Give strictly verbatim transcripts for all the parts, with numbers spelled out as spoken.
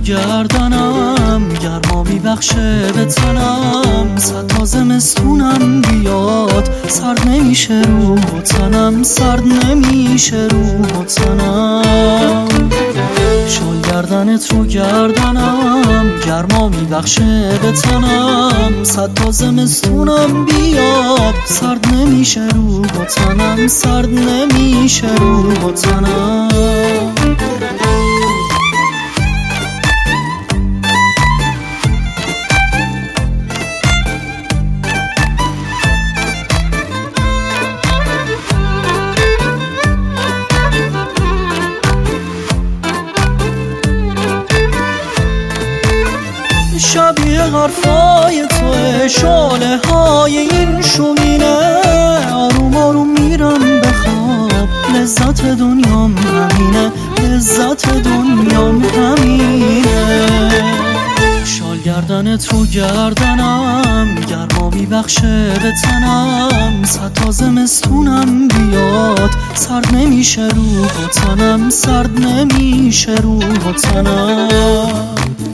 گردنم، گرما میبخشه به تنم. صد تا زمستونم بیاد، سرد نمیشه رو تنم، سرد نمیشه رو تنم. شال گردنت رو گردنم، گرما میبخشه به تنم. صد تا زمستونم بیاد، سرد نمیشه رو تنم، سرد نمیشه رو تنم. شبیه حرفای توه، شاله های این شومینه. آروم آروم میرم به خواب، لذت دنیام همینه، لذت دنیام همینه. شال گردنت رو گردنم، گرما میبخشه به تنم. صد تا زمستونم بیاد، سرد نمیشه رو تنم، سرد نمیشه رو تنم.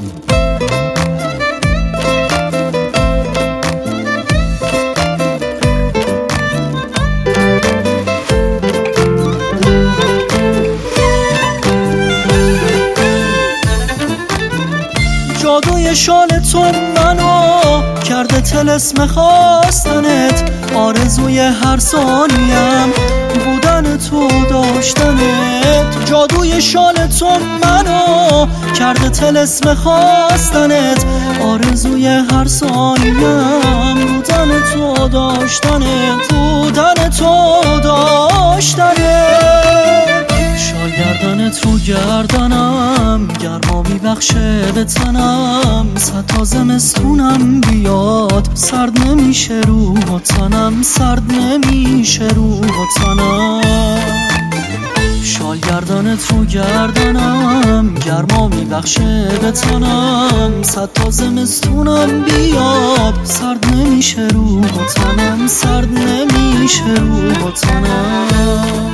جادوی شال تو منو کرده طلسم خواستنت، آرزوی هر ثانیم بودن تو داشتنت. جادوی شال تو منو کرده طلسم خواستنت، آرزوی هر ثانیم بودن تو داشتنت، بودن تو داشتنت. شال گردنت رو گردنم، گرما میبخشه به تنم. صد تا زمستونم بیاد، سرد نمیشه رو تنم، سرد نمیشه رو تنم. شال گردنت رو گردنم، گرما میبخشه به تنم. صد تا زمستونم بیاد، سرد نمیشه رو تنم، سرد نمیشه رو تنم.